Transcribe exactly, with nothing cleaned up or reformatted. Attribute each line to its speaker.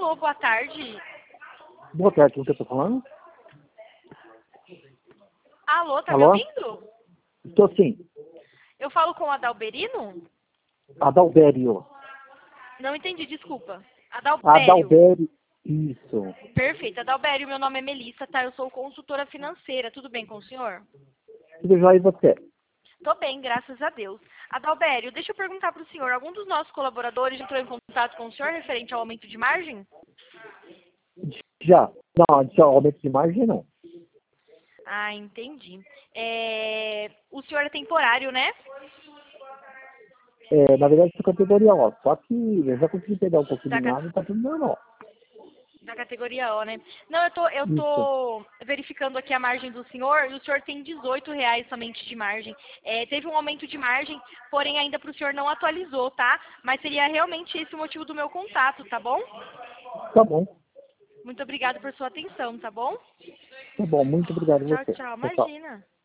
Speaker 1: Alô, boa tarde.
Speaker 2: Boa tarde, com quem eu tô falando?
Speaker 1: Alô, tá
Speaker 2: Alô?
Speaker 1: me ouvindo?
Speaker 2: Estou sim.
Speaker 1: Eu falo com o Adalberino?
Speaker 2: Adalbério.
Speaker 1: Não entendi, desculpa. Adalbério.
Speaker 2: Adalbério. Isso.
Speaker 1: Perfeito. Adalbério, meu nome é Melissa, tá? Eu sou consultora financeira. Tudo bem com o senhor?
Speaker 2: Tudo jóia e você?
Speaker 1: Tô bem, graças a Deus. Adalbério, deixa eu perguntar para o senhor. Algum dos nossos colaboradores entrou em contato com o senhor referente ao aumento de margem?
Speaker 2: Já. Não, de aumento de margem não.
Speaker 1: Ah, entendi. É... O senhor é temporário, né?
Speaker 2: É, na verdade, sou categoria O. Só que eu já consegui pegar um pouco
Speaker 1: Da,
Speaker 2: de
Speaker 1: ca-
Speaker 2: nada e tá tudo normal.
Speaker 1: da categoria O, né? Não, eu tô, eu
Speaker 2: Isso.
Speaker 1: tô verificando aqui a margem do senhor e o senhor tem dezoito reais somente de margem. É, teve um aumento de margem, porém ainda para o senhor não atualizou, tá? Mas seria realmente esse o motivo do meu contato, tá bom?
Speaker 2: Tá bom.
Speaker 1: Muito obrigada por sua atenção, tá bom?
Speaker 2: Tá bom. Muito obrigado a
Speaker 1: Tchau,
Speaker 2: você.
Speaker 1: tchau.
Speaker 2: Tchau, tchau.
Speaker 1: Imagina.